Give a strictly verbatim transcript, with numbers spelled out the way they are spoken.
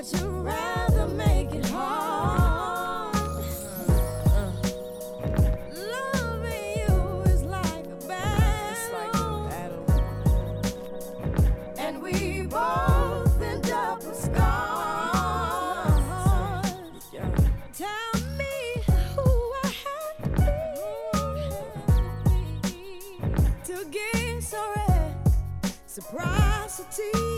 you'd rather make it hard. Loving you is like a battle, and we both end up with scars. Tell me who I have to be to get so reciprocity.